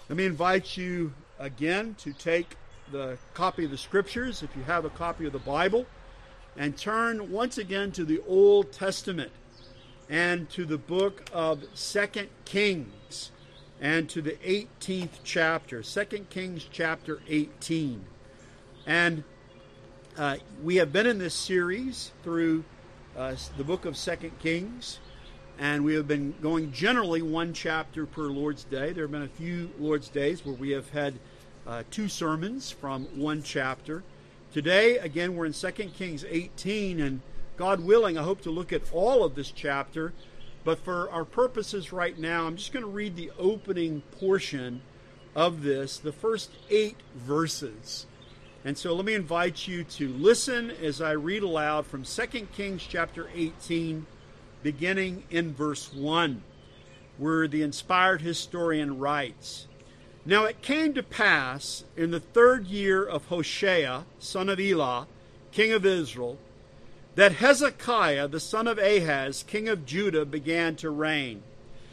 Let me invite you again to take the copy of the Scriptures, if you have a copy of the Bible, and turn once again to the Old Testament and to the book of 2 Kings and to the 18th chapter, 2 Kings chapter 18. And we have been in this series through the book of 2 Kings, and we have been going generally one chapter per Lord's Day. There have been a few Lord's Days where we have had two sermons from one chapter. Today, again, we're in 2 Kings 18, and God willing, I hope to look at all of this chapter. But for our purposes right now, I'm just going to read the opening portion of this, the first 8 verses. And so let me invite you to listen as I read aloud from 2 Kings chapter 18, beginning in verse 1, where the inspired historian writes, "Now it came to pass in the 3rd year of Hoshea, son of Elah, king of Israel, that Hezekiah, the son of Ahaz, king of Judah, began to reign.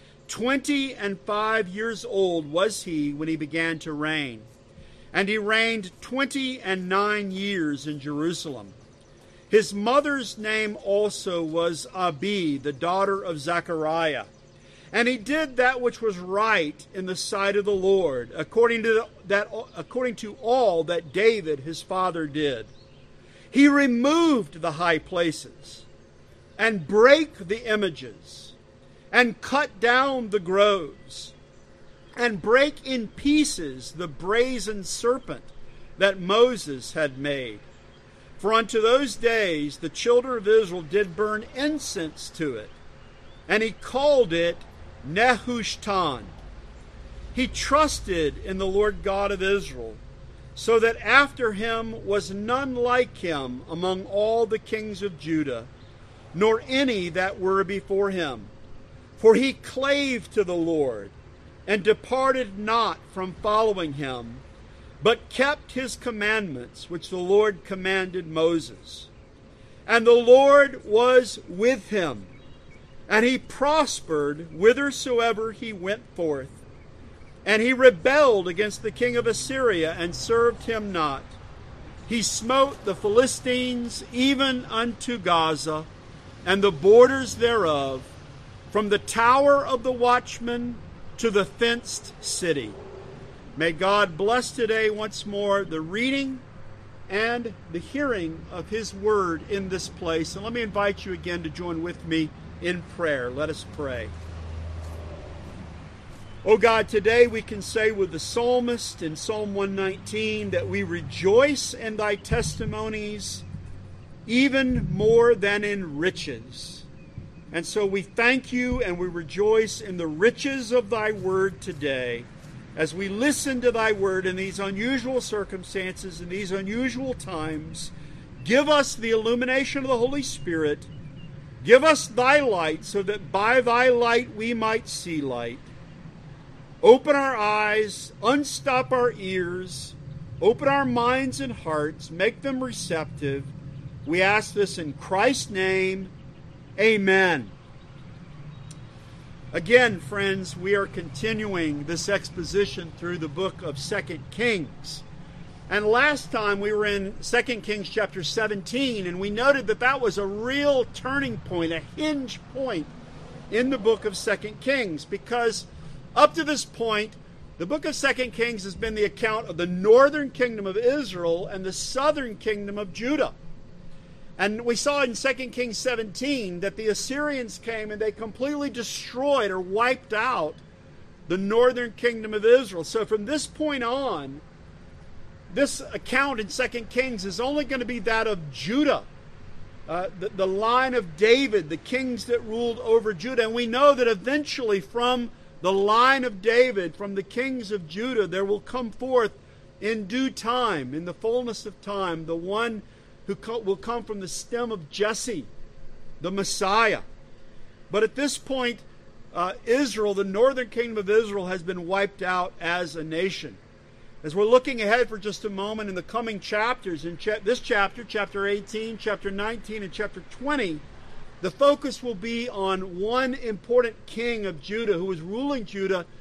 25 years old was he when he began to reign, and he reigned 29 years in Jerusalem. His mother's name also was Abi, the daughter of Zechariah. And he did that which was right in the sight of the Lord, according to all that David his father did. He removed the high places, and brake the images, and cut down the groves, and brake in pieces the brazen serpent that Moses had made. For unto those days the children of Israel did burn incense to it, and he called it Nehushtan. He trusted in the Lord God of Israel, so that after him was none like him among all the kings of Judah, nor any that were before him. For he clave to the Lord, and departed not from following him, but kept his commandments which the Lord commanded Moses. And the Lord was with him, and he prospered whithersoever he went forth. And he rebelled against the king of Assyria, and served him not. He smote the Philistines even unto Gaza, and the borders thereof, from the tower of the watchman to the fenced city." May God bless today once more the reading and the hearing of his word in this place. And let me invite you again to join with me in prayer. Let us pray. Oh God, today we can say with the psalmist in Psalm 119 that we rejoice in thy testimonies even more than in riches. And so we thank you and we rejoice in the riches of thy word today. As we listen to thy word in these unusual circumstances, in these unusual times, give us the illumination of the Holy Spirit. Give us thy light so that by thy light we might see light. Open our eyes, unstop our ears, open our minds and hearts, make them receptive. We ask this in Christ's name. Amen. Again, friends, we are continuing this exposition through the book of 2 Kings. And last time we were in 2 Kings chapter 17, and we noted that that was a real turning point, a hinge point in the book of 2 Kings, because up to this point, the book of 2 Kings has been the account of the northern kingdom of Israel and the southern kingdom of Judah. And we saw in 2 Kings 17 that the Assyrians came and they completely destroyed or wiped out the northern kingdom of Israel. So from this point on, this account in 2 Kings is only going to be that of Judah, the line of David, the kings that ruled over Judah. And we know that eventually from the line of David, from the kings of Judah, there will come forth in due time, in the fullness of time, the one who will come from the stem of Jesse, the Messiah. But at this point, Israel, the northern kingdom of Israel, has been wiped out as a nation. As we're looking ahead for just a moment in the coming chapters, in this chapter, chapter 18, chapter 19, and chapter 20, the focus will be on one important king of Judah who was ruling Judah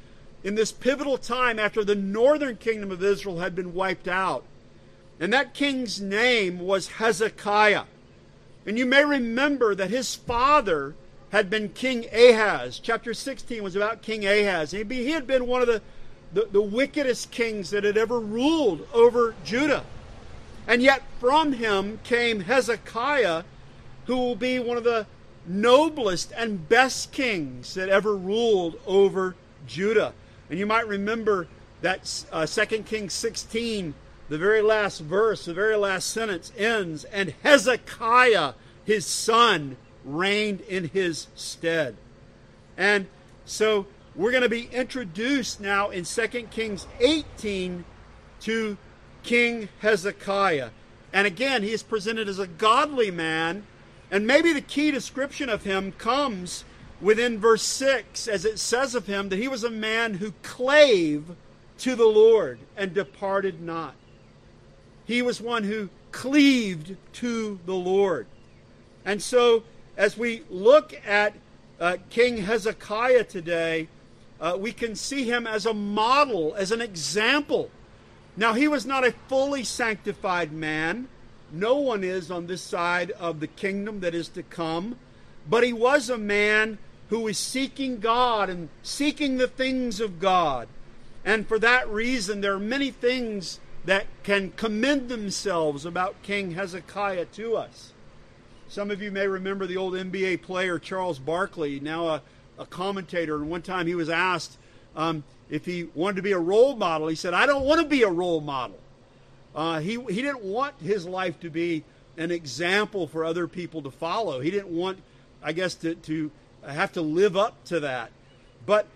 in this pivotal time after the northern kingdom of Israel had been wiped out. And that king's name was Hezekiah. And you may remember that his father had been King Ahaz. Chapter 16 was about King Ahaz. He had been one of the wickedest kings that had ever ruled over Judah. And yet from him came Hezekiah, who will be one of the noblest and best kings that ever ruled over Judah. And you might remember that 2 Kings 16, the very last verse, the very last sentence ends, and Hezekiah, his son, reigned in his stead. And so we're going to be introduced now in 2 Kings 18 to King Hezekiah. And again, he is presented as a godly man. And maybe the key description of him comes within verse 6, as it says of him that he was a man who clave to the Lord and departed not. He was one who cleaved to the Lord. And so, as we look at King Hezekiah today, we can see him as a model, as an example. Now, he was not a fully sanctified man. No one is on this side of the kingdom that is to come. But he was a man who was seeking God and seeking the things of God. And for that reason, there are many things that can commend themselves about King Hezekiah to us. Some of you may remember the old NBA player Charles Barkley, now a commentator. And one time he was asked if he wanted to be a role model. He said, "I don't want to be a role model." He didn't want his life to be an example for other people to follow. He didn't want, I guess, to have to live up to that. But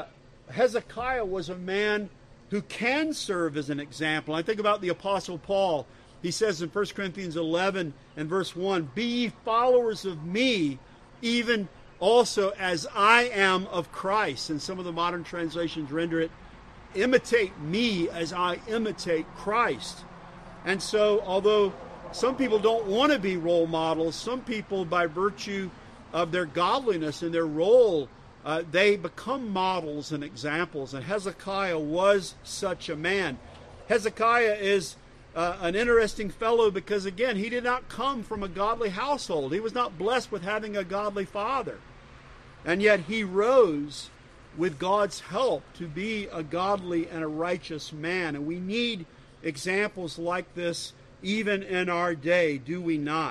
Hezekiah was a man who can serve as an example. I think about the Apostle Paul. He says in 1 Corinthians 11 and verse 1, "Be ye followers of me, even also as I am of Christ." And some of the modern translations render it, "Imitate me as I imitate Christ." And so, although some people don't want to be role models, some people, by virtue of their godliness and their role, they become models and examples. And Hezekiah was such a man. Hezekiah is an interesting fellow because, again, he did not come from a godly household. He was not blessed with having a godly father. And yet he rose with God's help to be a godly and a righteous man. And we need examples like this even in our day, do we not?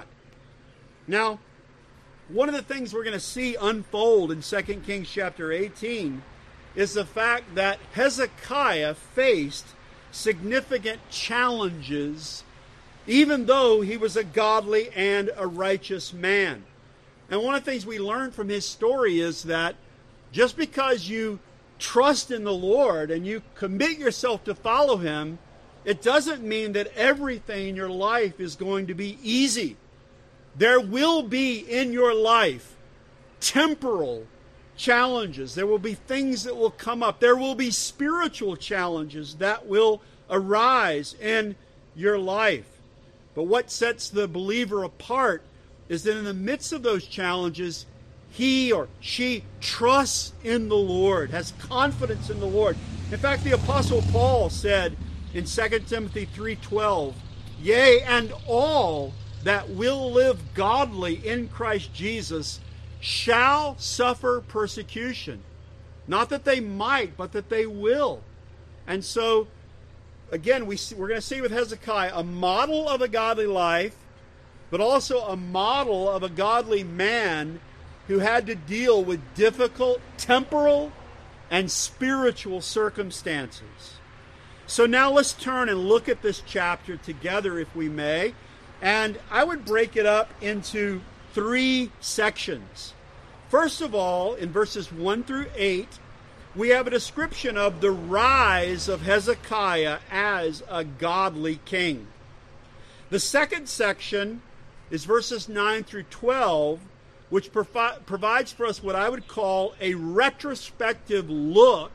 Now, one of the things we're going to see unfold in 2 Kings chapter 18 is the fact that Hezekiah faced significant challenges, even though he was a godly and a righteous man. And one of the things we learn from his story is that just because you trust in the Lord and you commit yourself to follow him, it doesn't mean that everything in your life is going to be easy. There will be in your life temporal challenges. There will be things that will come up. There will be spiritual challenges that will arise in your life. But what sets the believer apart is that in the midst of those challenges, he or she trusts in the Lord, has confidence in the Lord. In fact, the Apostle Paul said in 2 Timothy 3:12, "Yea, and all that will live godly in Christ Jesus shall suffer persecution." Not that they might, but that they will. And so, again, we're going to see with Hezekiah a model of a godly life, but also a model of a godly man who had to deal with difficult temporal and spiritual circumstances. So now let's turn and look at this chapter together, if we may. And I would break it up into 3 sections. First of all, in verses 1 through 8, we have a description of the rise of Hezekiah as a godly king. The second section is verses 9 through 12, which provides for us what I would call a retrospective look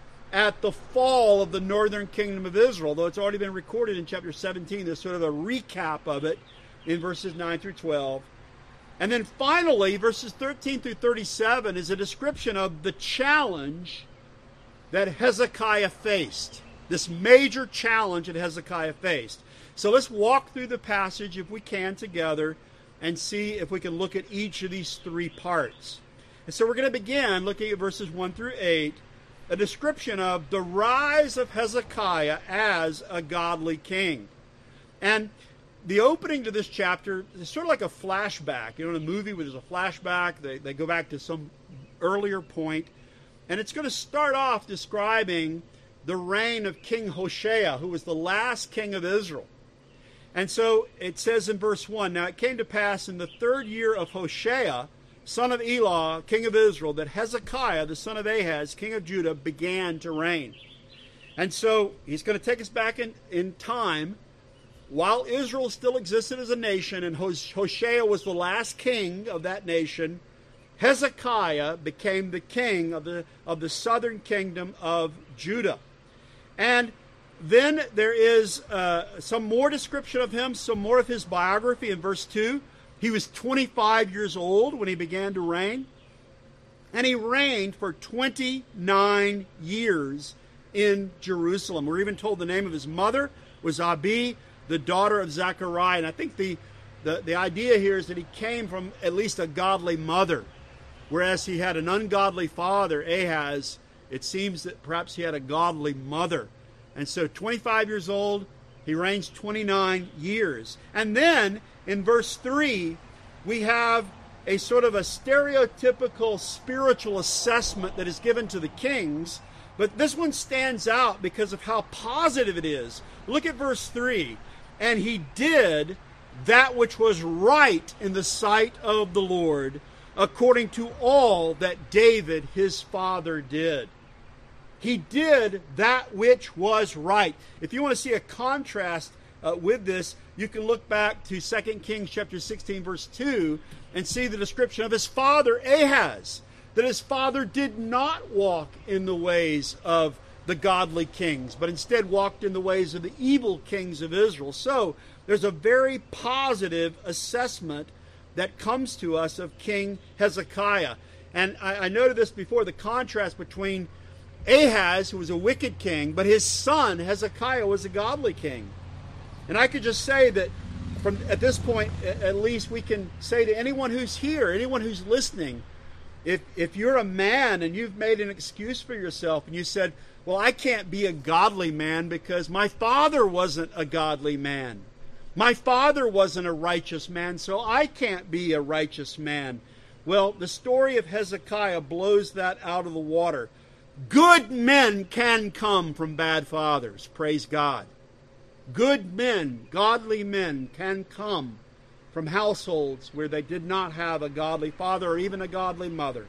at the fall of the northern kingdom of Israel. Though it's already been recorded in chapter 17, there's sort of a recap of it in verses 9 through 12. And then finally, verses 13 through 37 is a description of the challenge that Hezekiah faced, this major challenge that Hezekiah faced. So let's walk through the passage, if we can, together and see if we can look at each of these three parts. And so we're going to begin looking at verses 1 through 8, a description of the rise of Hezekiah as a godly king. And the opening to this chapter is sort of like a flashback. You know, in a movie where there's a flashback, they go back to some earlier point. And it's going to start off describing the reign of King Hoshea, who was the last king of Israel. And so it says in verse 1, "Now it came to pass in the 3rd year of Hoshea, son of Elah, king of Israel, that Hezekiah, the son of Ahaz, king of Judah, began to reign." And so he's going to take us back in time, while Israel still existed as a nation, and Hoshea was the last king of that nation. Hezekiah became the king of the southern kingdom of Judah. And then there is some more description of him, some more of his biography in verse 2. He was 25 years old when he began to reign. And he reigned for 29 years in Jerusalem. We're even told the name of his mother was Abi, the daughter of Zechariah. And I think the idea here is that he came from at least a godly mother. Whereas he had an ungodly father, Ahaz, it seems that perhaps he had a godly mother. And so 25 years old, he reigns 29 years. And then in verse 3, we have a sort of a stereotypical spiritual assessment that is given to the kings. But this one stands out because of how positive it is. Look at verse 3. "And he did that which was right in the sight of the Lord, according to all that David his father did." He did that which was right. If you want to see a contrast with this, you can look back to 2 Kings chapter 16, verse 2, and see the description of his father Ahaz, that his father did not walk in the ways of the godly kings, but instead walked in the ways of the evil kings of Israel. So there's a very positive assessment that comes to us of King Hezekiah. And I noted this before, the contrast between Ahaz, who was a wicked king, but his son Hezekiah was a godly king. And I could just say that at this point, at least, we can say to anyone who's here, anyone who's listening, if you're a man and you've made an excuse for yourself and you said, "Well, I can't be a godly man because my father wasn't a godly man. My father wasn't a righteous man, so I can't be a righteous man." Well, the story of Hezekiah blows that out of the water. Good men can come from bad fathers, praise God. Good men, godly men, can come from households where they did not have a godly father or even a godly mother.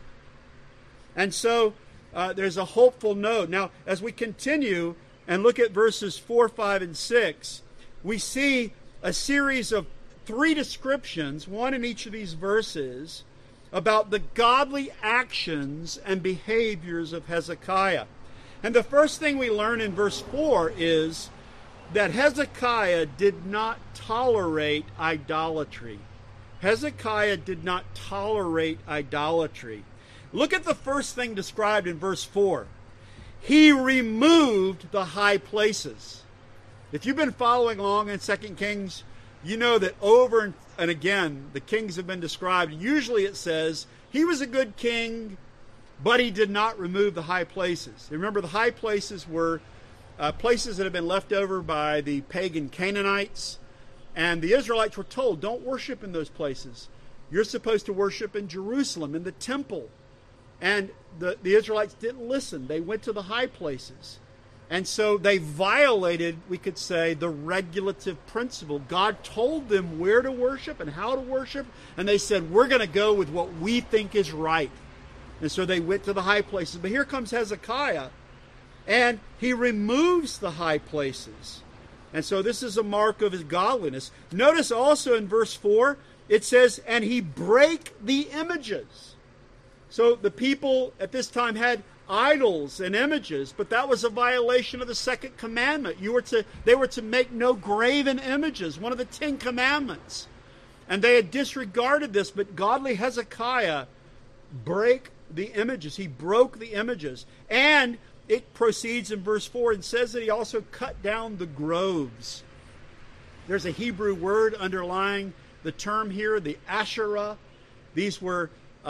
And so there's a hopeful note. Now, as we continue and look at verses 4, 5, and 6, we see a series of 3 descriptions, one in each of these verses, about the godly actions and behaviors of Hezekiah. And the first thing we learn in verse 4 is that Hezekiah did not tolerate idolatry. Hezekiah did not tolerate idolatry. Look at the first thing described in verse 4. He removed the high places. If you've been following along in 2 Kings, you know that over and again the kings have been described. Usually it says he was a good king, but he did not remove the high places. Remember, the high places were places that had been left over by the pagan Canaanites, and the Israelites were told, don't worship in those places. You're supposed to worship in Jerusalem, in the temple. And the Israelites didn't listen. They went to the high places. And so they violated, we could say, the regulative principle. God told them where to worship and how to worship, and they said, we're going to go with what we think is right. And so they went to the high places. But here comes Hezekiah, and he removes the high places. And so this is a mark of his godliness. Notice also in verse 4, it says, and he brake the images. So the people at this time had idols and images, but that was a violation of the second commandment. They were to make no graven images, one of the 10 commandments. And they had disregarded this, but godly Hezekiah broke the images. He broke the images. And it proceeds in verse 4 and says that he also cut down the groves. There's a Hebrew word underlying the term here, the Asherah. These were,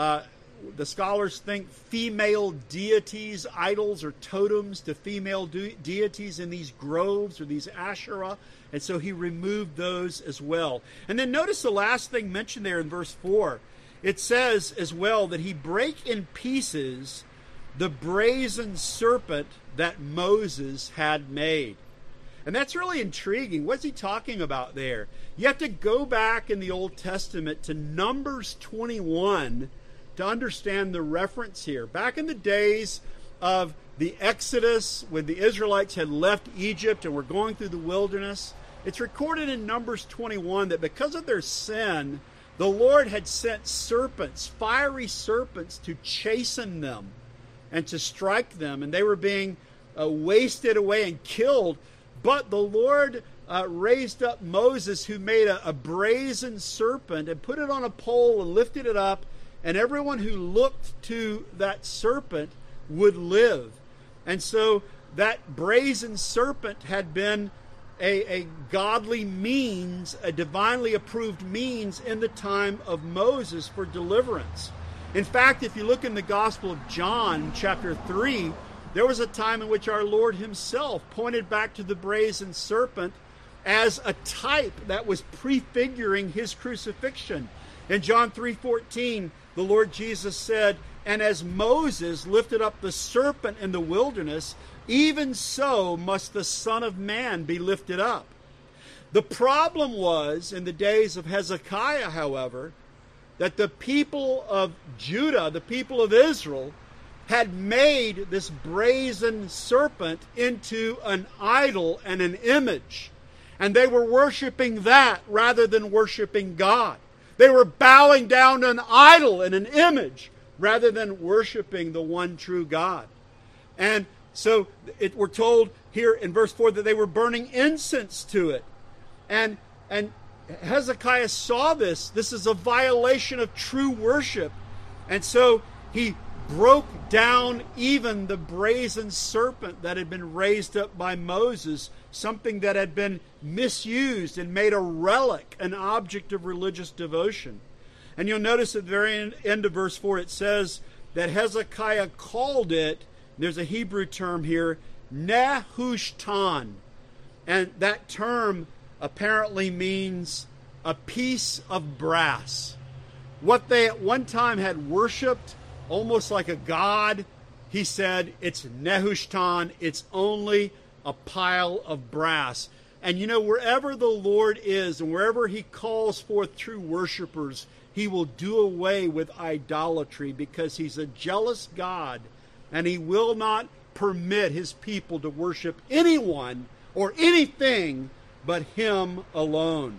the scholars think, female deities, idols or totems to female deities in these groves or these Asherah. And so he removed those as well. And then notice the last thing mentioned there in verse 4. It says as well that he brake in pieces the brazen serpent that Moses had made. And that's really intriguing. What's he talking about there? You have to go back in the Old Testament to Numbers 21 to understand the reference here. Back in the days of the Exodus, when the Israelites had left Egypt and were going through the wilderness, it's recorded in Numbers 21 that because of their sin, the Lord had sent serpents, fiery serpents, to chasten them and to strike them. And they were being wasted away and killed. But the Lord raised up Moses, who made a brazen serpent and put it on a pole and lifted it up. And everyone who looked to that serpent would live. And so that brazen serpent had been a godly means, a divinely approved means in the time of Moses for deliverance. In fact, if you look in the Gospel of John, chapter 3, there was a time in which our Lord himself pointed back to the brazen serpent as a type that was prefiguring his crucifixion. In John 3:14, the Lord Jesus said, "And as Moses lifted up the serpent in the wilderness, even so must the Son of Man be lifted up." The problem was, in the days of Hezekiah, however, that the people of Judah, the people of Israel, had made this brazen serpent into an idol and an image. And they were worshiping that rather than worshiping God. They were bowing down to an idol and an image rather than worshiping the one true God. And so we're told here in verse 4 that they were burning incense to it. And Hezekiah saw this. This is a violation of true worship. And so he broke down even the brazen serpent that had been raised up by Moses, something that had been misused and made a relic, an object of religious devotion. And you'll notice at the very end of verse 4 it says that Hezekiah called it, there's a Hebrew term here, Nehushtan. And that term apparently means a piece of brass. What they at one time had worshipped, almost like a god, he said, it's Nehushtan, it's only a pile of brass. And you know, wherever the Lord is and wherever he calls forth true worshipers, he will do away with idolatry because he's a jealous God and he will not permit his people to worship anyone or anything but him alone.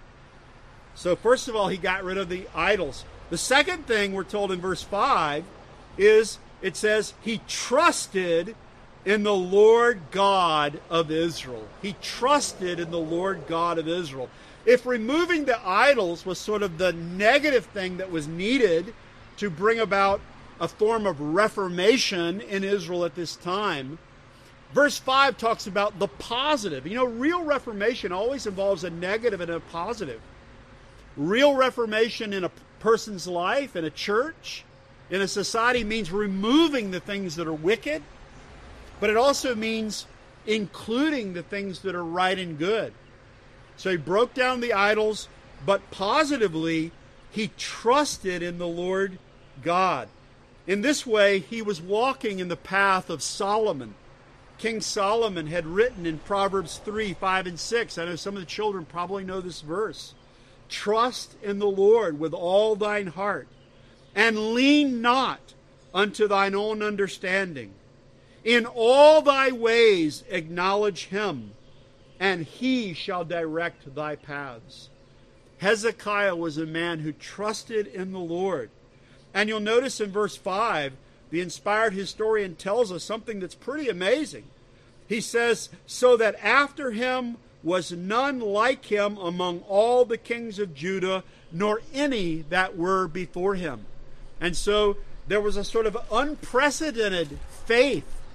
So first of all, he got rid of the idols. The second thing we're told in verse 5 is, it says, he trusted in the Lord God of Israel. He trusted in the Lord God of Israel. If removing the idols was sort of the negative thing that was needed to bring about a form of reformation in Israel at this time, verse 5 talks about the positive. You know, real reformation always involves a negative and a positive. Real reformation in a person's life, in a church, in a society means removing the things that are wicked, but it also means including the things that are right and good. So he broke down the idols, but positively, he trusted in the Lord God. In this way, he was walking in the path of Solomon. King Solomon had written in Proverbs 3, 5, and 6. I know some of the children probably know this verse. Trust in the Lord with all thine heart, and lean not unto thine own understanding. In all thy ways acknowledge him, and he shall direct thy paths. Hezekiah was a man who trusted in the Lord. And you'll notice in verse 5, the inspired historian tells us something that's pretty amazing. He says, so that after him was none like him among all the kings of Judah, nor any that were before him. And so there was a sort of unprecedented faith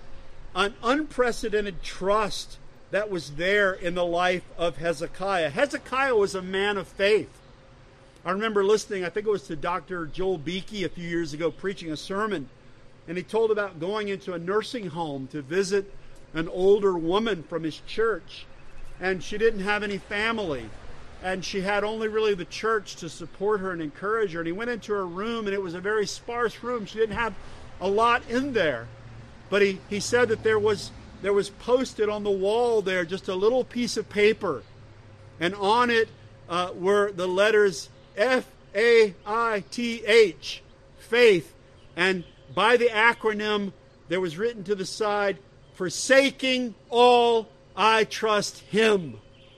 an unprecedented trust that was there in the life of Hezekiah. Hezekiah was a man of faith. I remember listening, I think it was to Dr. Joel Beakey a few years ago, preaching a sermon, and he told about going into a nursing home to visit an older woman from his church, and she didn't have any family, and she had only really the church to support her and encourage her. And he went into her room, and it was a very sparse room. She didn't have a lot in there, but he said that there was posted on the wall there just a little piece of paper, and on it were the letters F-A-I-T-H, faith, and by the acronym there was written to the side, forsaking all, I trust him.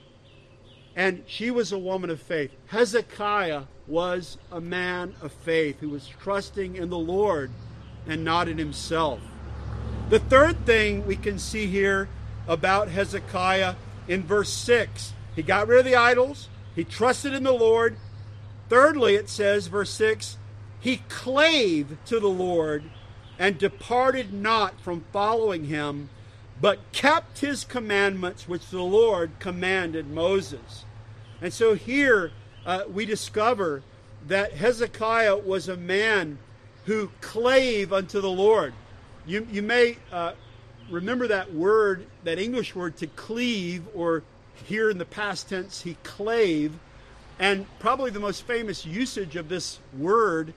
And she was a woman of faith. Hezekiah was a man of faith who was trusting in the Lord and not in himself. The third thing we can see here about Hezekiah in verse 6, he got rid of the idols, he trusted in the Lord. Thirdly, it says, verse 6, he clave to the Lord and departed not from following him, but kept his commandments which the Lord commanded Moses. And so here we discover that Hezekiah was a man who clave unto the Lord. You may remember that word, that English word to cleave, or here in the past tense, he clave. And probably the most famous usage of this word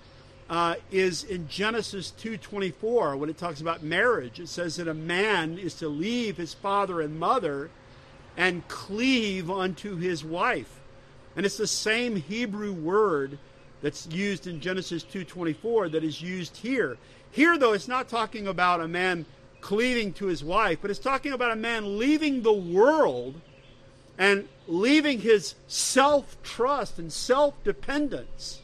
is in Genesis 2:24, when it talks about marriage. It says that a man is to leave his father and mother and cleave unto his wife. And it's the same Hebrew word that's used in Genesis 2:24 that is used here. Here, though, it's not talking about a man cleaving to his wife, but it's talking about a man leaving the world and leaving his self-trust and self-dependence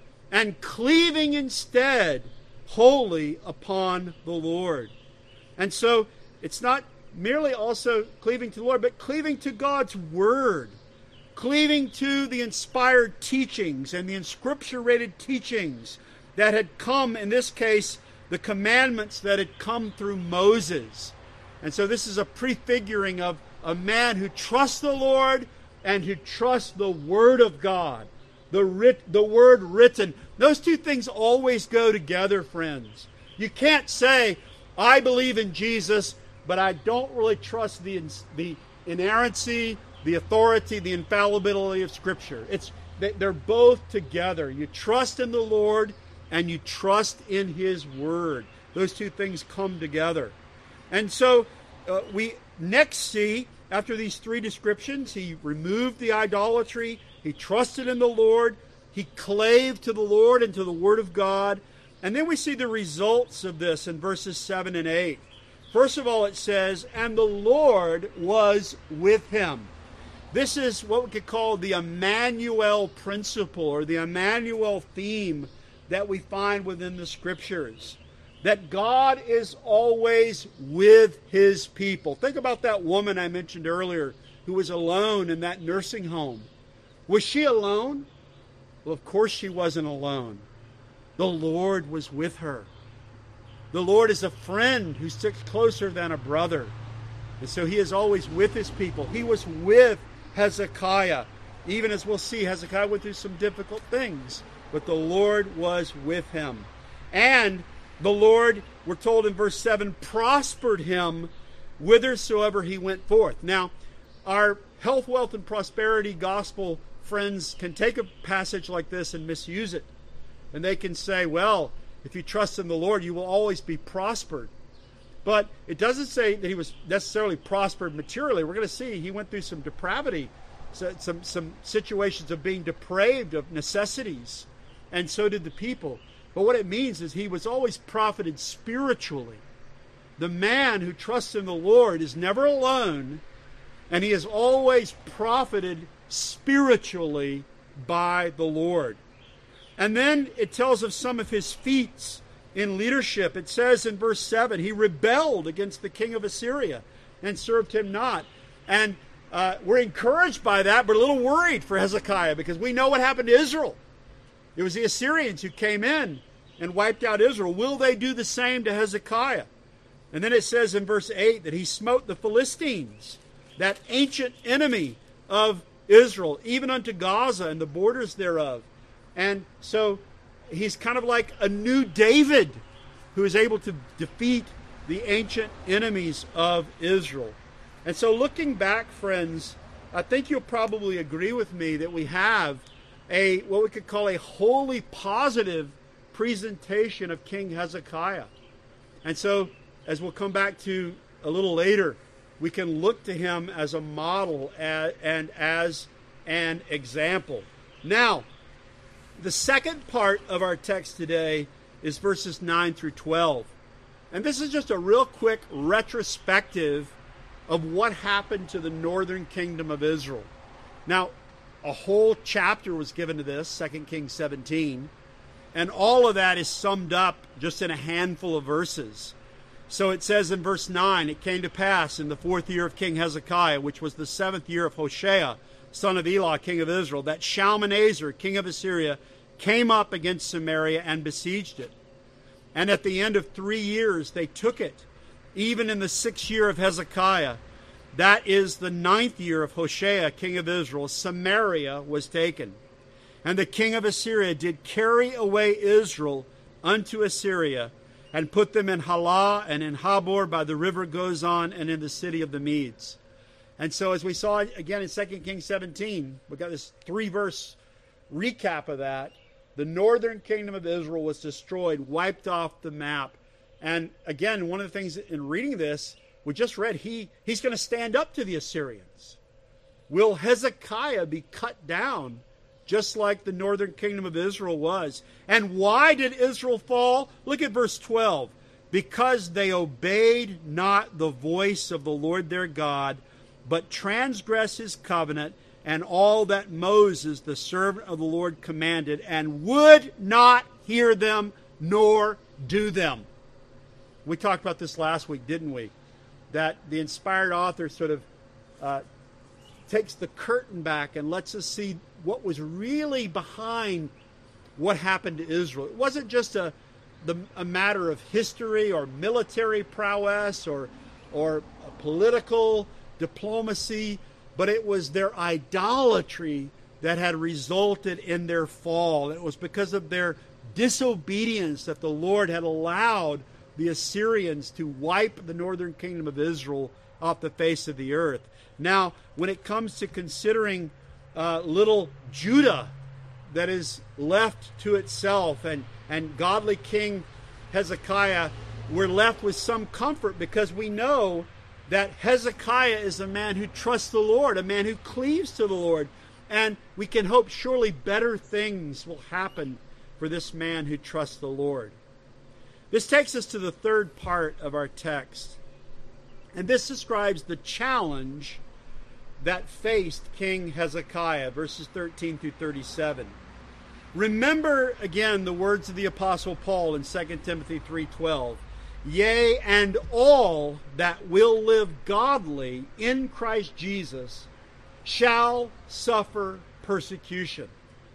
and cleaving instead wholly upon the Lord. And so it's not merely also cleaving to the Lord, but cleaving to God's Word, cleaving to the inspired teachings and the inscripturated teachings that had come, in this case, the commandments that had come through Moses. And so this is a prefiguring of a man who trusts the Lord and who trusts the Word of God, the Word written. Those two things always go together, friends. You can't say, I believe in Jesus, but I don't really trust the inerrancy, the authority, the infallibility of Scripture. They're both together. You trust in the Lord and you trust in His Word. Those two things come together. And so we next see, after these three descriptions, he removed the idolatry, he trusted in the Lord, he clave to the Lord and to the Word of God. And then we see the results of this in verses 7 and 8. First of all, it says, and the Lord was with him. This is what we could call the Emmanuel principle, or the Emmanuel theme that we find within the Scriptures. That God is always with His people. Think about that woman I mentioned earlier who was alone in that nursing home. Was she alone? Well, of course she wasn't alone. The Lord was with her. The Lord is a friend who sticks closer than a brother. And so He is always with His people. He was with Hezekiah. Even as we'll see, Hezekiah went through some difficult things, but the Lord was with him. And the Lord, we're told in verse 7, prospered him whithersoever he went forth. Now, our health, wealth, and prosperity gospel friends can take a passage like this and misuse it. And they can say, well, if you trust in the Lord, you will always be prospered. But it doesn't say that he was necessarily prospered materially. We're going to see he went through some depravity, some situations of being depraved, of necessities. And so did the people. But what it means is he was always profited spiritually. The man who trusts in the Lord is never alone, and he is always profited spiritually by the Lord. And then it tells of some of his feats in leadership. It says in verse 7, he rebelled against the king of Assyria and served him not. And we're encouraged by that, but a little worried for Hezekiah, because we know what happened to Israel. It was the Assyrians who came in and wiped out Israel. Will they do the same to Hezekiah? And then it says in verse 8 that he smote the Philistines, that ancient enemy of Israel, even unto Gaza and the borders thereof. And so he's kind of like a new David who is able to defeat the ancient enemies of Israel. And so looking back, friends, I think you'll probably agree with me that we have what we could call a wholly positive presentation of King Hezekiah. And so, as we'll come back to a little later, we can look to him as a model and as an example. Now, the second part of our text today is verses 9 through 12. And this is just a real quick retrospective of what happened to the northern kingdom of Israel. Now, a whole chapter was given to this, 2 Kings 17, and all of that is summed up just in a handful of verses. So it says in verse 9, it came to pass in the 4th year of King Hezekiah, which was the 7th year of Hoshea, son of Elah, king of Israel, that Shalmaneser, king of Assyria, came up against Samaria and besieged it. And at the end of 3 years they took it. Even in the 6th year of Hezekiah, that is the 9th year of Hoshea, king of Israel, Samaria was taken. And the king of Assyria did carry away Israel unto Assyria, and put them in Halah and in Habor by the river Gozan and in the city of the Medes. And so as we saw again in 2 Kings 17, we got this 3-verse recap of that. The northern kingdom of Israel was destroyed, wiped off the map. And again, one of the things in reading this, we just read, he's going to stand up to the Assyrians. Will Hezekiah be cut down just like the northern kingdom of Israel was? And why did Israel fall? Look at verse 12. Because they obeyed not the voice of the Lord their God, but transgressed his covenant and all that Moses, the servant of the Lord, commanded, and would not hear them nor do them. We talked about this last week, didn't we? That the inspired author sort of takes the curtain back and lets us see what was really behind what happened to Israel. It wasn't just a matter of history or military prowess or political diplomacy, but it was their idolatry that had resulted in their fall. It was because of their disobedience that the Lord had allowed the Assyrians to wipe the northern kingdom of Israel off the face of the earth. Now, when it comes to considering little Judah that is left to itself and godly King Hezekiah, we're left with some comfort because we know that Hezekiah is a man who trusts the Lord, a man who cleaves to the Lord. And we can hope surely better things will happen for this man who trusts the Lord. This takes us to the third part of our text. And this describes the challenge that faced King Hezekiah, verses 13 through 37. Remember again the words of the Apostle Paul in 2 Timothy 3:12. Yea, and all that will live godly in Christ Jesus shall suffer persecution.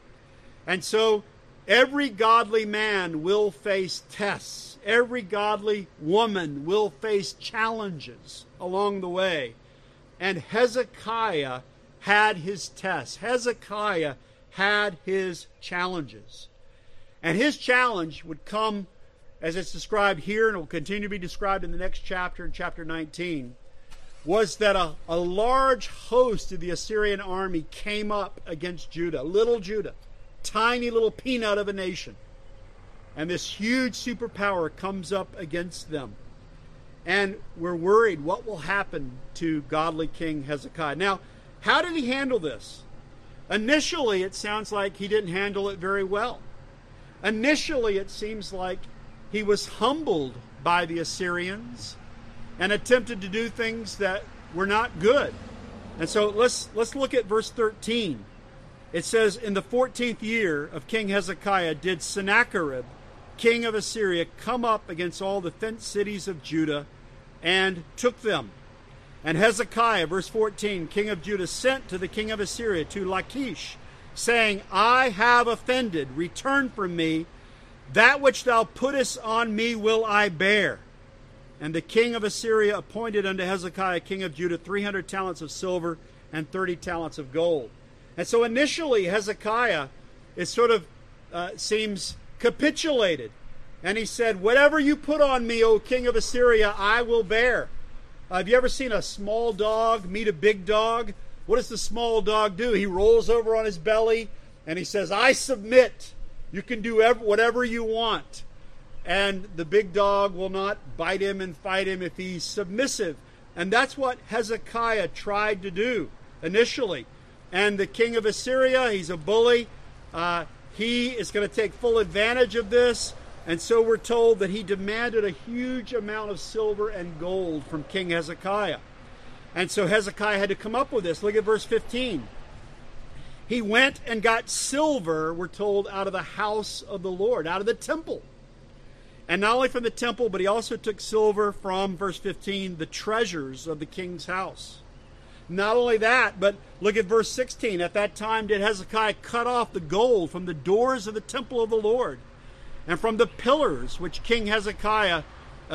And so every godly man will face tests. Every godly woman will face challenges along the way. And Hezekiah had his tests. Hezekiah had his challenges. And his challenge would come as it's described here, and it will continue to be described in the next chapter, in chapter 19, was that a large host of the Assyrian army came up against Judah, tiny little peanut of a nation. And this huge superpower comes up against them. And we're worried what will happen to godly King Hezekiah. Now, how did he handle this? Initially, it sounds like he didn't handle it very well. Initially, it seems like he was humbled by the Assyrians and attempted to do things that were not good. And so let's look at verse 13. It says, in the 14th year of King Hezekiah did Sennacherib, king of Assyria, come up against all the fenced cities of Judah and took them. And Hezekiah, verse 14, king of Judah, sent to the king of Assyria, to Lachish, saying, I have offended, return from me. That which thou puttest on me will I bear. And the king of Assyria appointed unto Hezekiah, king of Judah, 300 talents of silver and 30 talents of gold. And so initially Hezekiah seems capitulated. And he said, whatever you put on me, O king of Assyria, I will bear. Have you ever seen a small dog meet a big dog? What does the small dog do? He rolls over on his belly and he says, I submit. You can do whatever you want. And the big dog will not bite him and fight him if he's submissive. And that's what Hezekiah tried to do initially. And the king of Assyria, he's a bully. He is going to take full advantage of this. And so we're told that he demanded a huge amount of silver and gold from King Hezekiah. And so Hezekiah had to come up with this. Look at verse 15. He went and got silver, we're told, out of the house of the Lord, out of the temple. And not only from the temple, but he also took silver from, verse 15, the treasures of the king's house. Not only that, but look at verse 16. At that time did Hezekiah cut off the gold from the doors of the temple of the Lord, and from the pillars which King Hezekiah,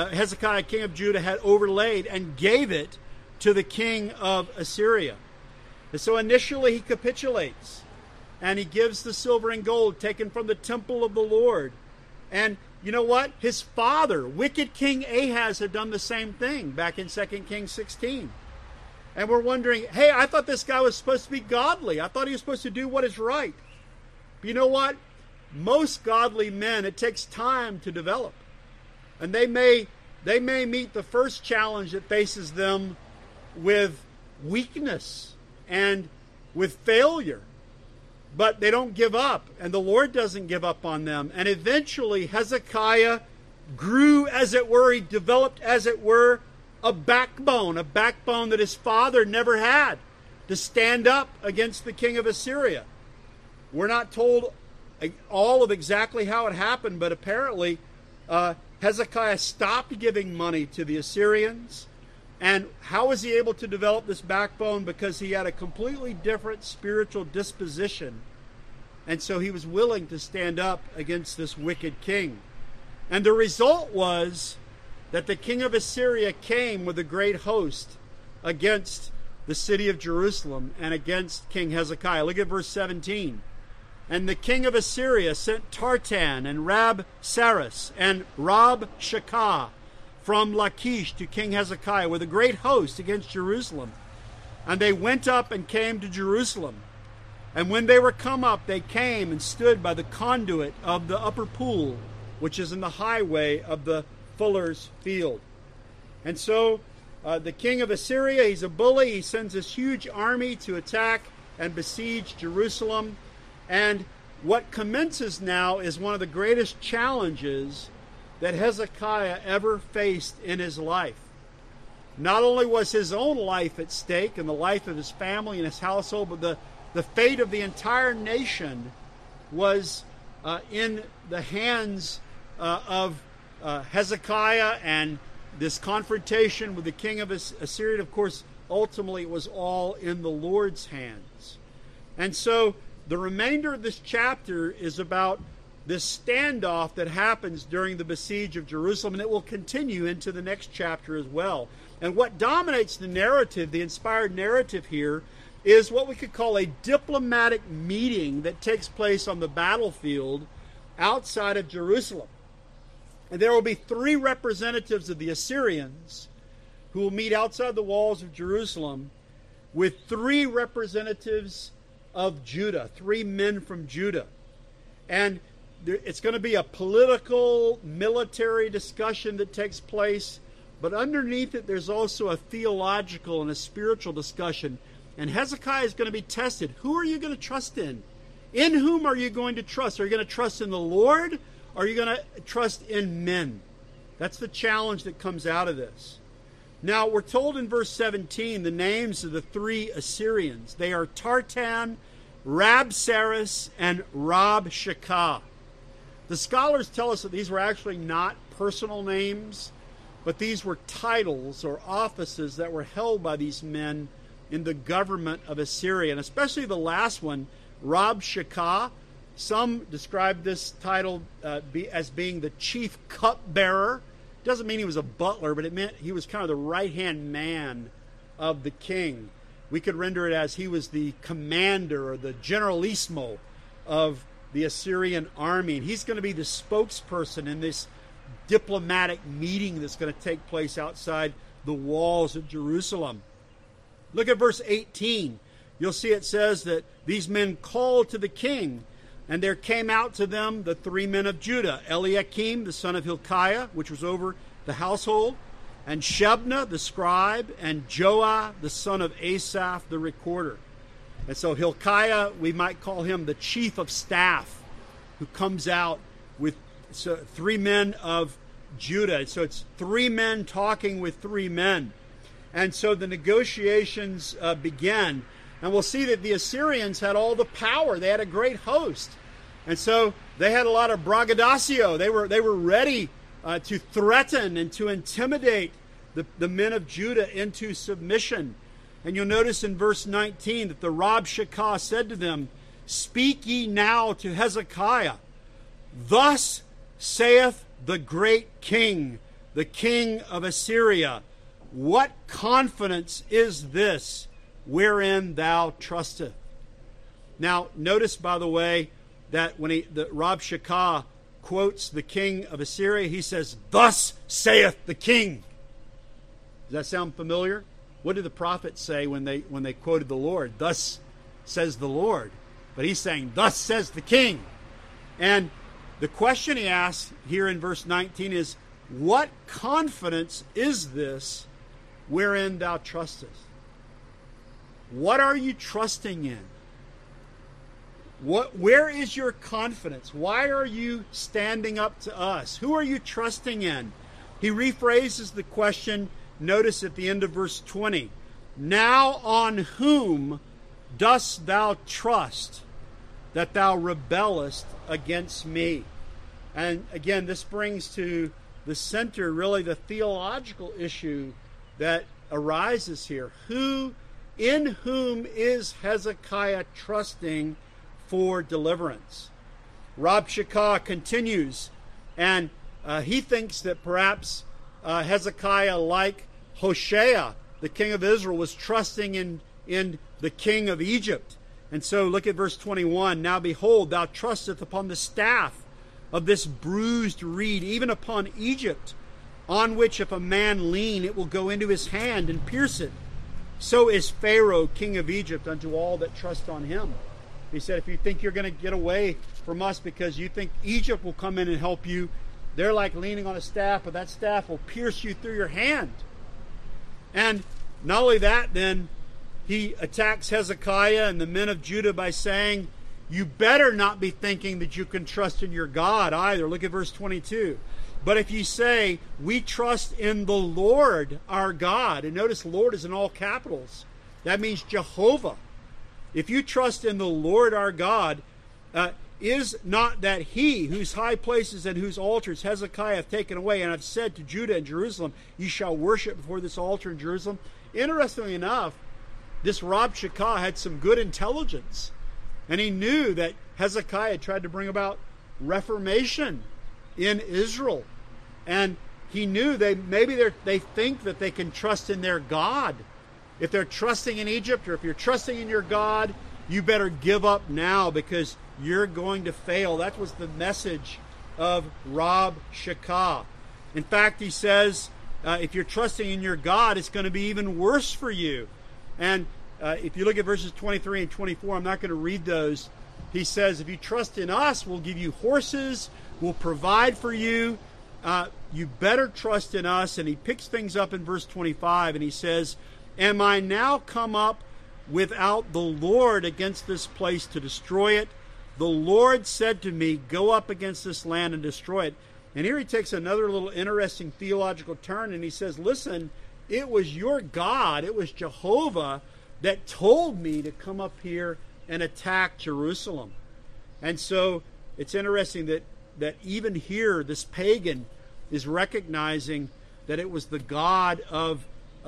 king of Judah, had overlaid, and gave it to the king of Assyria. And so initially he capitulates, and he gives the silver and gold taken from the temple of the Lord. And you know what? His father, wicked King Ahaz, had done the same thing back in 2 Kings 16. And we're wondering, hey, I thought this guy was supposed to be godly. I thought he was supposed to do what is right. But you know what? Most godly men, it takes time to develop. And they may meet the first challenge that faces them with weakness and with failure. But they don't give up, and the Lord doesn't give up on them. And eventually Hezekiah grew, as it were, he developed, as it were, a backbone that his father never had, to stand up against the king of Assyria. We're not told all of exactly how it happened, but apparently Hezekiah stopped giving money to the Assyrians. And how was he able to develop this backbone? Because he had a completely different spiritual disposition. And so he was willing to stand up against this wicked king. And the result was that the king of Assyria came with a great host against the city of Jerusalem and against King Hezekiah. Look at verse 17. And the king of Assyria sent Tartan and Rabsaris and Rabshakeh from Lachish to King Hezekiah with a great host against Jerusalem. And they went up and came to Jerusalem. And when they were come up, they came and stood by the conduit of the upper pool, which is in the highway of the fuller's field. And so the king of Assyria, he's a bully. He sends this huge army to attack and besiege Jerusalem. And what commences now is one of the greatest challenges that Hezekiah ever faced in his life. Not only was his own life at stake and the life of his family and his household, but the fate of the entire nation was in the hands of Hezekiah, and this confrontation with the king of Assyria, of course, ultimately it was all in the Lord's hands. And so the remainder of this chapter is about this standoff that happens during the besiege of Jerusalem, and it will continue into the next chapter as well. And what dominates the narrative, the inspired narrative here, is what we could call a diplomatic meeting that takes place on the battlefield outside of Jerusalem. And there will be 3 representatives of the Assyrians who will meet outside the walls of Jerusalem with 3 representatives of Judah, 3 men from Judah. And it's going to be a political, military discussion that takes place, but underneath it there's also a theological and a spiritual discussion. And Hezekiah is going to be tested. Who are you going to trust in? In whom are you going to trust? Are you going to trust in the Lord? Or are you going to trust in men? That's the challenge that comes out of this. Now, we're told in verse 17 the names of the 3 Assyrians. They are Tartan, Rabsaris, and Rabshakeh. The scholars tell us that these were actually not personal names, but these were titles or offices that were held by these men in the government of Assyria. And especially the last one, Rabshakeh. Some describe this title as being the chief cupbearer. doesn't mean he was a butler, but it meant he was kind of the right-hand man of the king. We could render it as he was the commander or the generalissimo of the Assyrian army. And he's going to be the spokesperson in this diplomatic meeting that's going to take place outside the walls of Jerusalem. Look at verse 18. You'll see it says that these men called to the king, and there came out to them the 3 men of Judah, Eliakim, the son of Hilkiah, which was over the household, and Shebna, the scribe, and Joah, the son of Asaph, the recorder. And so Hilkiah, we might call him the chief of staff, who comes out with 3 men of Judah. So it's 3 men talking with 3 men. And so the negotiations began. And we'll see that the Assyrians had all the power. They had a great host. And so they had a lot of braggadocio. They were ready to threaten and to intimidate the men of Judah into submission. And you'll notice in verse 19 that the Rabshakeh said to them, "Speak ye now to Hezekiah. Thus saith the great king, the king of Assyria, what confidence is this wherein thou trusteth?" Now, notice, by the way, that when the Rabshakeh quotes the king of Assyria, he says, "Thus saith the king." Does that sound familiar? What did the prophets say when they quoted the Lord? "Thus says the Lord." But he's saying, "Thus says the king." And the question he asks here in verse 19 is, what confidence is this wherein thou trustest? What are you trusting in? Where is your confidence? Why are you standing up to us? Who are you trusting in? He rephrases the question, notice at the end of verse 20. Now on whom dost thou trust that thou rebellest against me? And again, this brings to the center really the theological issue that arises here. In whom is Hezekiah trusting for deliverance? Rabshakeh continues, and he thinks that perhaps Hezekiah, like Hoshea, the king of Israel, was trusting in the king of Egypt. And so look at verse 21. Now behold, thou trustest upon the staff of this bruised reed, even upon Egypt, on which if a man lean, it will go into his hand and pierce it. So is Pharaoh, king of Egypt, unto all that trust on him. He said, if you think you're going to get away from us because you think Egypt will come in and help you, they're like leaning on a staff, but that staff will pierce you through your hand. And not only that, then he attacks Hezekiah and the men of Judah by saying, you better not be thinking that you can trust in your God either. Look at verse 22. But if you say, we trust in the Lord our God, and notice Lord is in all capitals, that means Jehovah. If you trust in the Lord our God, is not that he whose high places and whose altars Hezekiah hath taken away, and I've said to Judah and Jerusalem, ye shall worship before this altar in Jerusalem? Interestingly enough, this Rabshakeh had some good intelligence, and he knew that Hezekiah tried to bring about reformation in Israel, and he knew they think that they can trust in their God. If they're trusting in Egypt, or if you're trusting in your God, you better give up now because you're going to fail. That was the message of Rabshakeh. In fact, he says, if you're trusting in your God, it's going to be even worse for you. And if you look at verses 23 and 24, I'm not going to read those. He says, if you trust in us, we'll give you horses, we'll provide for you. You better trust in us. And he picks things up in verse 25, and he says, am I now come up without the Lord against this place to destroy it? The Lord said to me, go up against this land and destroy it. And here he takes another little interesting theological turn, and he says, listen, it was your God, it was Jehovah that told me to come up here and attack Jerusalem. And so it's interesting that even here this pagan is recognizing that it was the God of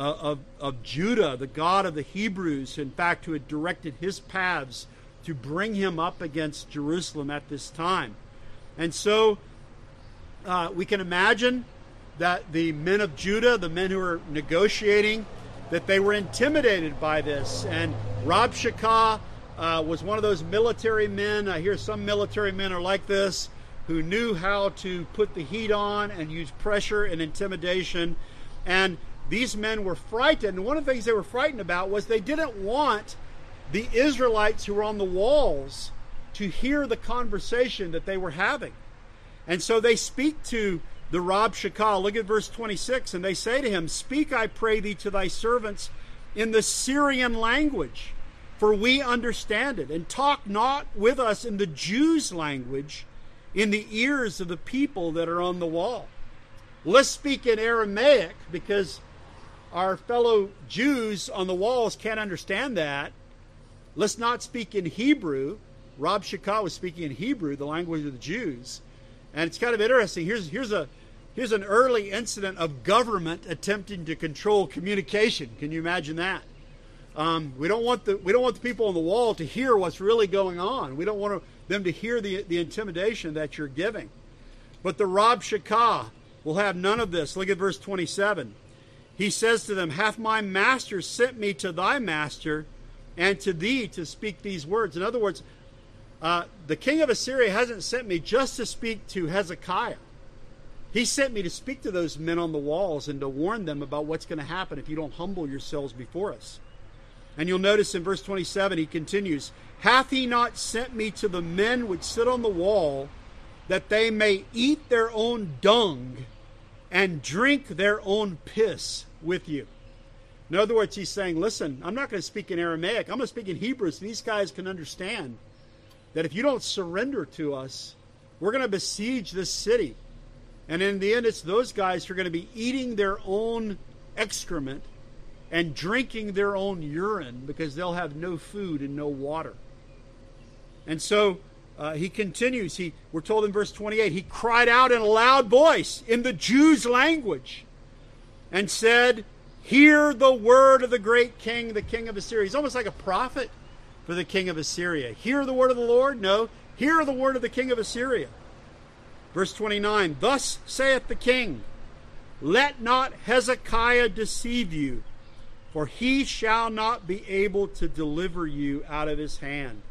Judah, the God of the Hebrews, in fact, who had directed his paths to bring him up against Jerusalem at this time. And so we can imagine that the men of Judah, the men who were negotiating, that they were intimidated by this. And Rabshakeh was one of those military men. I hear some military men are like this, who knew how to put the heat on and use pressure and intimidation. And these men were frightened. And one of the things they were frightened about was they didn't want the Israelites who were on the walls to hear the conversation that they were having. And so they speak to the Rabshakeh. Look at verse 26. And they say to him, "Speak, I pray thee, to thy servants in the Syrian language, for we understand it. And talk not with us in the Jews' language, in the ears of the people that are on the wall." Let's speak in Aramaic, because our fellow Jews on the walls can't understand that. Let's not speak in Hebrew. Rabshakeh was speaking in Hebrew, the language of the Jews. And it's kind of interesting. Here's an early incident of government attempting to control communication. Can you imagine that? We don't want the people on the wall to hear what's really going on. We don't want them to hear the intimidation that you're giving. But the Rabshakeh will have none of this. Look at verse 27. He says to them, "Hath my master sent me to thy master and to thee to speak these words?" In other words, the king of Assyria hasn't sent me just to speak to Hezekiah. He sent me to speak to those men on the walls and to warn them about what's going to happen if you don't humble yourselves before us. And you'll notice in verse 27, he continues, "Hath he not sent me to the men which sit on the wall, that they may eat their own dung and drink their own piss with you?" In other words, he's saying, listen, I'm not going to speak in Aramaic. I'm going to speak in Hebrew so these guys can understand that if you don't surrender to us, we're going to besiege this city. And in the end, it's those guys who are going to be eating their own excrement and drinking their own urine, because they'll have no food and no water. And so he continues. We're told in verse 28, he cried out in a loud voice in the Jews' language and said, "Hear the word of the great king, the king of Assyria." He's almost like a prophet for the king of Assyria. Hear the word of the Lord? No. Hear the word of the king of Assyria. Verse 29, "Thus saith the king, let not Hezekiah deceive you, for he shall not be able to deliver you out of his hand."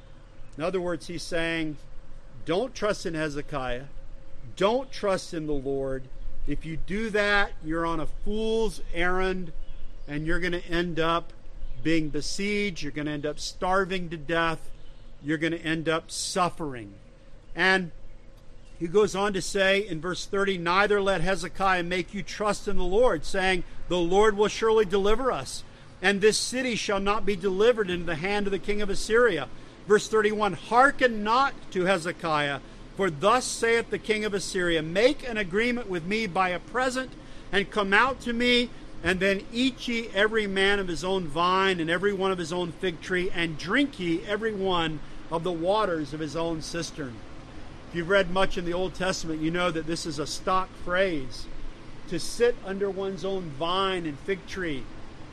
In other words, he's saying, don't trust in Hezekiah. Don't trust in the Lord. If you do that, you're on a fool's errand, and you're going to end up being besieged. You're going to end up starving to death. You're going to end up suffering. And he goes on to say in verse 30, "Neither let Hezekiah make you trust in the Lord, saying, the Lord will surely deliver us, and this city shall not be delivered into the hand of the king of Assyria." Verse 31, "Hearken not to Hezekiah, for thus saith the king of Assyria, make an agreement with me by a present, and come out to me, and then eat ye every man of his own vine, and every one of his own fig tree, and drink ye every one of the waters of his own cistern." If you've read much in the Old Testament, you know that this is a stock phrase. To sit under one's own vine and fig tree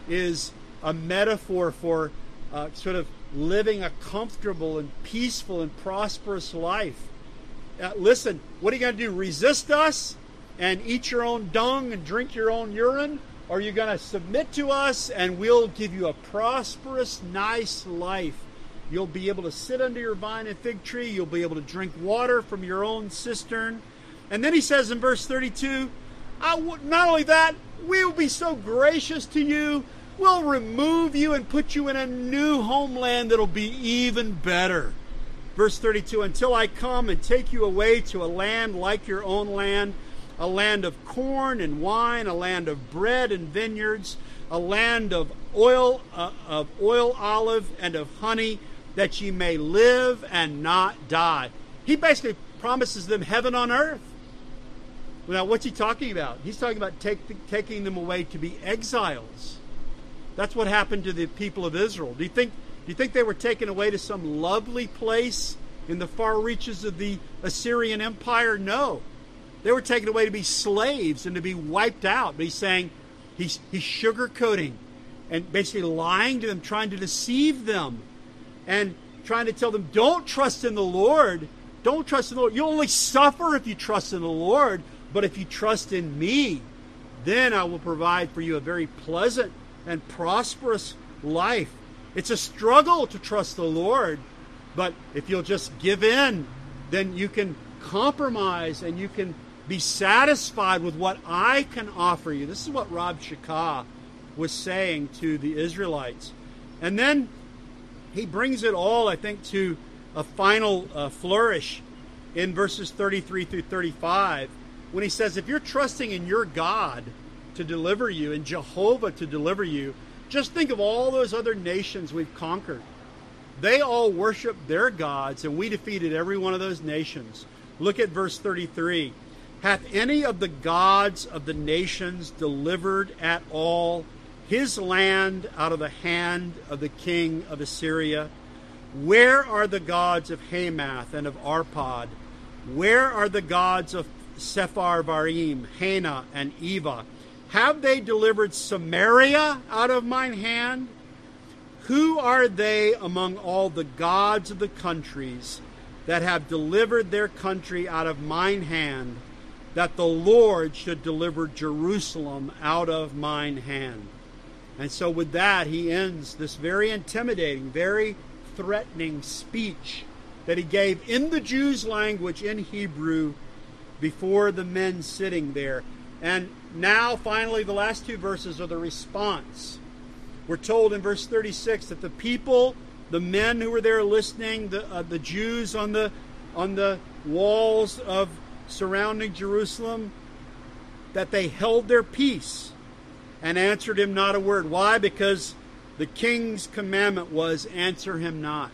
is a metaphor for sort of living a comfortable and peaceful and prosperous life. Listen, what are you going to do? Resist us and eat your own dung and drink your own urine? Or are you going to submit to us and we'll give you a prosperous, nice life? You'll be able to sit under your vine and fig tree. You'll be able to drink water from your own cistern. And then he says in verse 32, not only that, we will be so gracious to you, we'll remove you and put you in a new homeland that'll be even better. Verse 32, "Until I come and take you away to a land like your own land, a land of corn and wine, a land of bread and vineyards, a land of oil olive and of honey, that ye may live and not die." He basically promises them heaven on earth. Now, what's he talking about? He's talking about taking them away to be exiles. That's what happened to the people of Israel. Do you think they were taken away to some lovely place in the far reaches of the Assyrian Empire? No. They were taken away to be slaves and to be wiped out. But he's saying, he's sugarcoating and basically lying to them, trying to deceive them, and trying to tell them, don't trust in the Lord. Don't trust in the Lord. You'll only suffer if you trust in the Lord. But if you trust in me, then I will provide for you a very pleasant and prosperous life. It's a struggle to trust the Lord, but if you'll just give in, then you can compromise and you can be satisfied with what I can offer you. This is what Rabshakeh was saying to the Israelites. And then he brings it all, I think, to a final flourish in verses 33 through 35, when he says, if you're trusting in your God to deliver you, in Jehovah to deliver you, just think of all those other nations we've conquered. They all worship their gods, and we defeated every one of those nations. Look at verse 33. Hath any of the gods of the nations delivered at all his land out of the hand of the king of Assyria? Where are the gods of Hamath and of Arpad? Where are the gods of Sepharvaim, Hena, and Eva? Have they delivered Samaria out of mine hand? Who are they among all the gods of the countries that have delivered their country out of mine hand, that the Lord should deliver Jerusalem out of mine hand? And so with that, he ends this very intimidating, very threatening speech that he gave in the Jews' language, in Hebrew, before the men sitting there. And now, finally, the last two verses are the response. We're told in verse 36 that the people, the men who were there listening, the Jews on the walls of surrounding Jerusalem, that they held their peace and answered him not a word. Why? Because the king's commandment was, answer him not.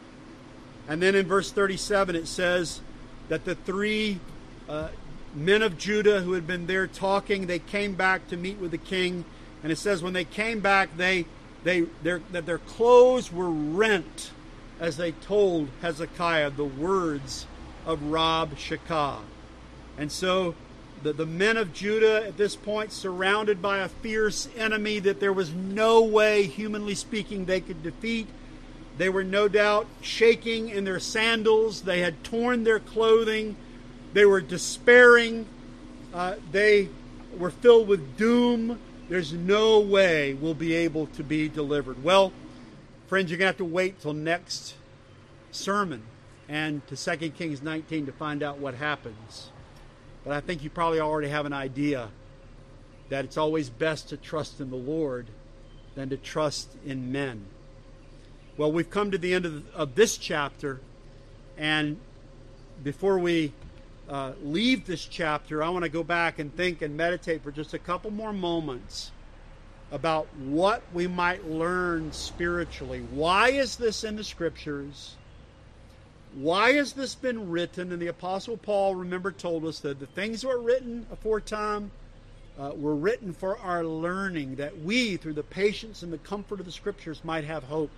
And then in verse 37 it says that the three men of Judah who had been there talking, they came back to meet with the king. And it says when they came back, that their clothes were rent as they told Hezekiah the words of Rabshakeh. And so the men of Judah at this point, surrounded by a fierce enemy that there was no way, humanly speaking, they could defeat. They were no doubt shaking in their sandals. They had torn their clothing. They were despairing. They were filled with doom. There's no way we'll be able to be delivered. Well, friends, you're going to have to wait till next sermon and to 2 Kings 19 to find out what happens. But I think you probably already have an idea that it's always best to trust in the Lord than to trust in men. Well, we've come to the end of this chapter, and before we leave this chapter, I want to go back and think and meditate for just a couple more moments about what we might learn spiritually. Why is this in the Scriptures? Why has this been written? And the Apostle Paul, remember, told us that the things that were written aforetime were written for our learning, that we, through the patience and the comfort of the Scriptures, might have hope.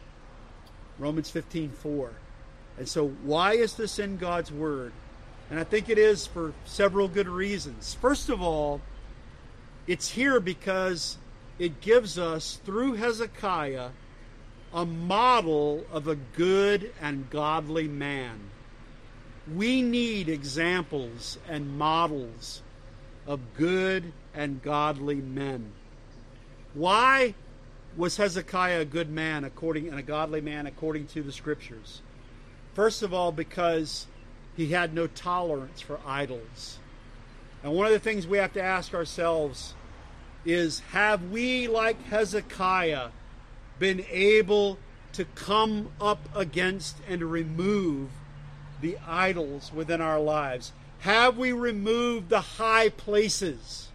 Romans 15:4. And so why is this in God's Word? And I think it is for several good reasons. First of all, it's here because it gives us, through Hezekiah, a model of a good and godly man. We need examples and models of good and godly men. Why was Hezekiah a good man and a godly man according to the Scriptures? First of all, because he had no tolerance for idols. And one of the things we have to ask ourselves is, have we, like Hezekiah, been able to come up against and remove the idols within our lives? Have we removed the high places?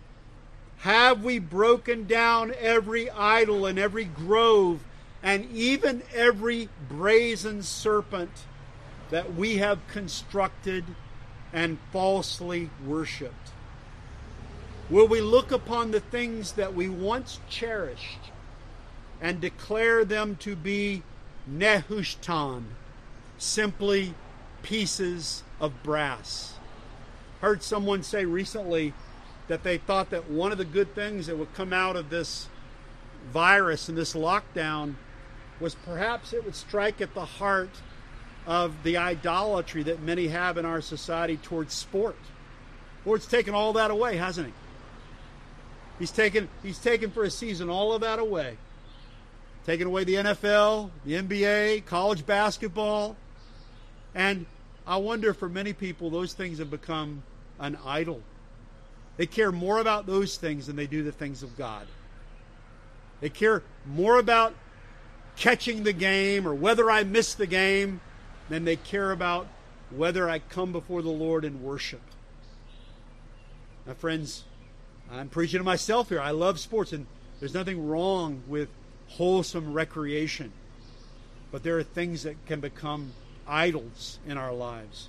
Have we broken down every idol and every grove and even every brazen serpent that we have constructed and falsely worshipped? Will we look upon the things that we once cherished and declare them to be Nehushtan, simply pieces of brass? Heard someone say recently that they thought that one of the good things that would come out of this virus and this lockdown was perhaps it would strike at the heart of the idolatry that many have in our society towards sport. Lord's taken all that away, hasn't he? He's taken for a season all of that away. Taken away the NFL, the NBA, college basketball. And I wonder, for many people, those things have become an idol. They care more about those things than they do the things of God. They care more about catching the game or whether I miss the game than they care about whether I come before the Lord in worship. Now, friends, I'm preaching to myself here. I love sports, and there's nothing wrong with wholesome recreation. But there are things that can become idols in our lives.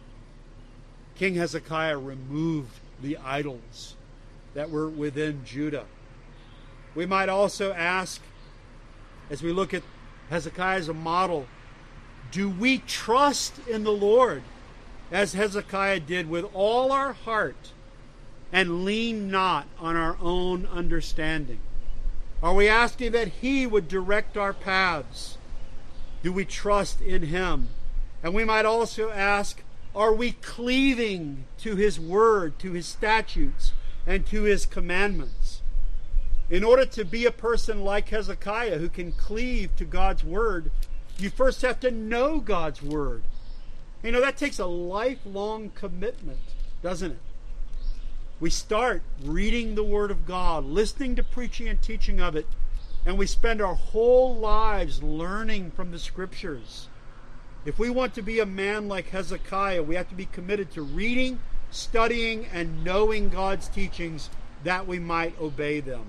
King Hezekiah removed the idols that were within Judah. We might also ask, as we look at Hezekiah as a model, do we trust in the Lord as Hezekiah did with all our heart and lean not on our own understanding? Are we asking that He would direct our paths? Do we trust in Him? And we might also ask, are we cleaving to His Word, to His statutes, and to His commandments? In order to be a person like Hezekiah who can cleave to God's Word, you first have to know God's Word. You know, that takes a lifelong commitment, doesn't it? We start reading the Word of God, listening to preaching and teaching of it, and we spend our whole lives learning from the Scriptures. If we want to be a man like Hezekiah, we have to be committed to reading, studying, and knowing God's teachings that we might obey them.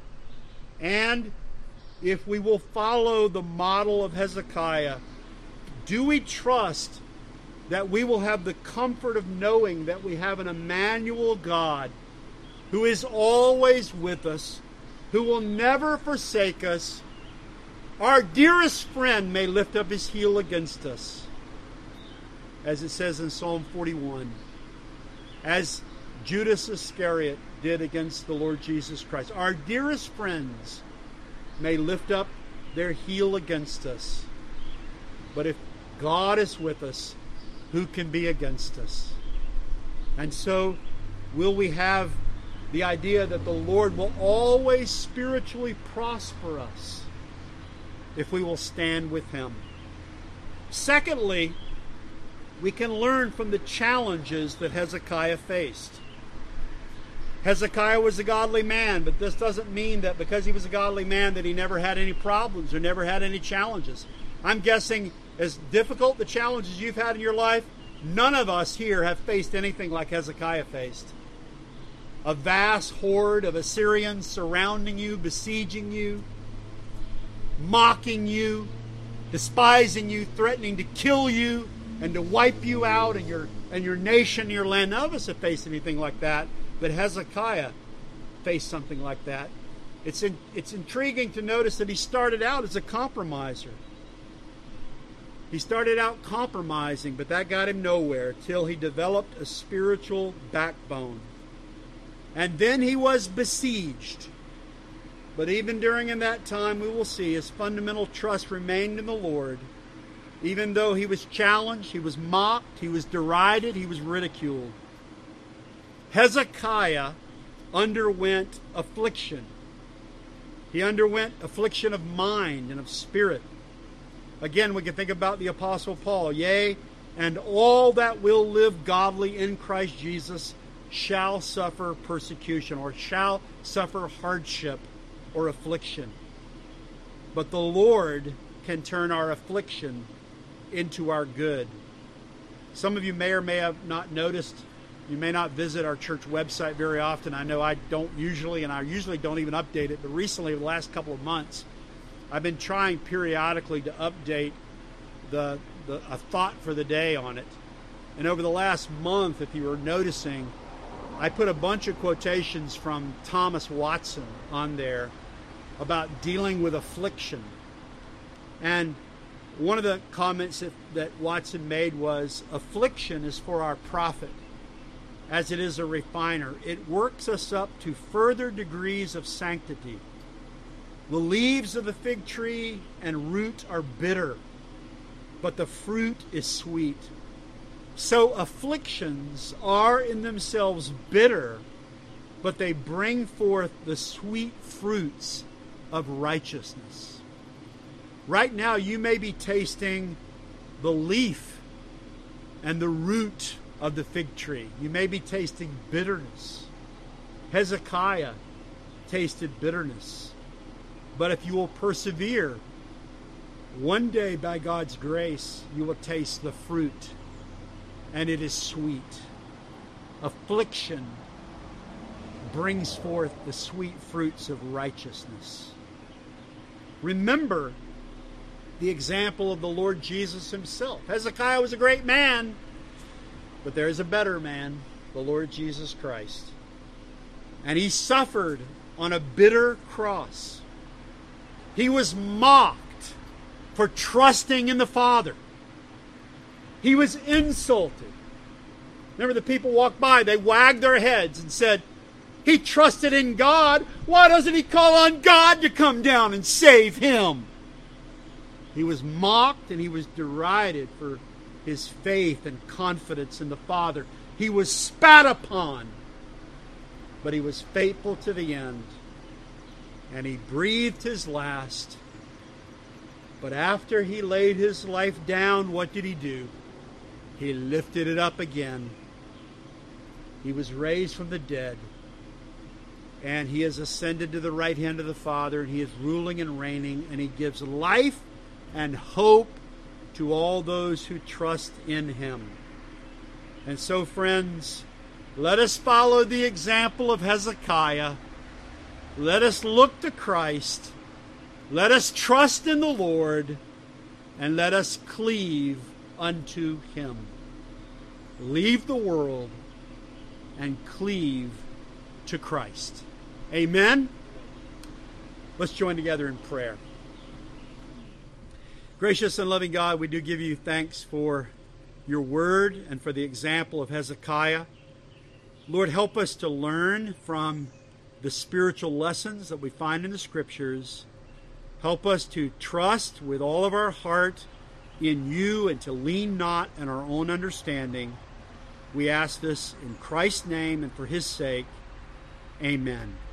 And if we will follow the model of Hezekiah, do we trust that we will have the comfort of knowing that we have an Emmanuel God who is always with us, who will never forsake us? Our dearest friend may lift up his heel against us, as it says in Psalm 41, as Judas Iscariot did against the Lord Jesus Christ. Our dearest friends may lift up their heel against us, but if God is with us, who can be against us? And so, will we have the idea that the Lord will always spiritually prosper us if we will stand with Him? Secondly, we can learn from the challenges that Hezekiah faced. Hezekiah was a godly man, but this doesn't mean that because he was a godly man that he never had any problems or never had any challenges. I'm guessing as difficult the challenges you've had in your life, none of us here have faced anything like Hezekiah faced. A vast horde of Assyrians surrounding you, besieging you, mocking you, despising you, threatening to kill you and to wipe you out and your nation, your land. None of us have faced anything like that, but Hezekiah faced something like that. It's intriguing to notice that he started out as a compromiser. He started out compromising, but that got him nowhere till he developed a spiritual backbone. And then he was besieged. But even during that time, we will see his fundamental trust remained in the Lord. Even though he was challenged, he was mocked, he was derided, he was ridiculed. Hezekiah underwent affliction. He underwent affliction of mind and of spirit. Again, we can think about the Apostle Paul. Yea, and all that will live godly in Christ Jesus shall suffer persecution, or shall suffer hardship or affliction. But the Lord can turn our affliction into our good. Some of you may or may have not noticed, you may not visit our church website very often. I know I don't usually, and I usually don't even update it, but recently, the last couple of months, I've been trying periodically to update a thought for the day on it. And over the last month, if you were noticing, I put a bunch of quotations from Thomas Watson on there about dealing with affliction. And one of the comments that Watson made was, affliction is for our profit, as it is a refiner. It works us up to further degrees of sanctity. The leaves of the fig tree and root are bitter, but the fruit is sweet. So afflictions are in themselves bitter, but they bring forth the sweet fruits of righteousness. Right now you may be tasting the leaf and the root of the fig tree. You may be tasting bitterness. Hezekiah tasted bitterness. But if you will persevere, one day by God's grace you will taste the fruit, and it is sweet. Affliction brings forth the sweet fruits of righteousness. Remember the example of the Lord Jesus himself. Hezekiah was a great man, but there is a better man, the Lord Jesus Christ. And he suffered on a bitter cross. He was mocked for trusting in the Father. He was insulted. Remember, the people walked by, they wagged their heads and said, he trusted in God. Why doesn't he call on God to come down and save him? He was mocked and he was derided for his faith and confidence in the Father. He was spat upon, but he was faithful to the end. And he breathed his last. But after he laid his life down, what did he do? He lifted it up again. He was raised from the dead. And he has ascended to the right hand of the Father, and he is ruling and reigning, and he gives life and hope to all those who trust in him. And so, friends, let us follow the example of Hezekiah. Let us look to Christ. Let us trust in the Lord, and let us cleave unto him. Leave the world and cleave to Christ. Amen? Let's join together in prayer. Gracious and loving God, we do give you thanks for your word and for the example of Hezekiah. Lord, help us to learn from the spiritual lessons that we find in the Scriptures. Help us to trust with all of our heart in you and to lean not on our own understanding. We ask this in Christ's name and for his sake. Amen.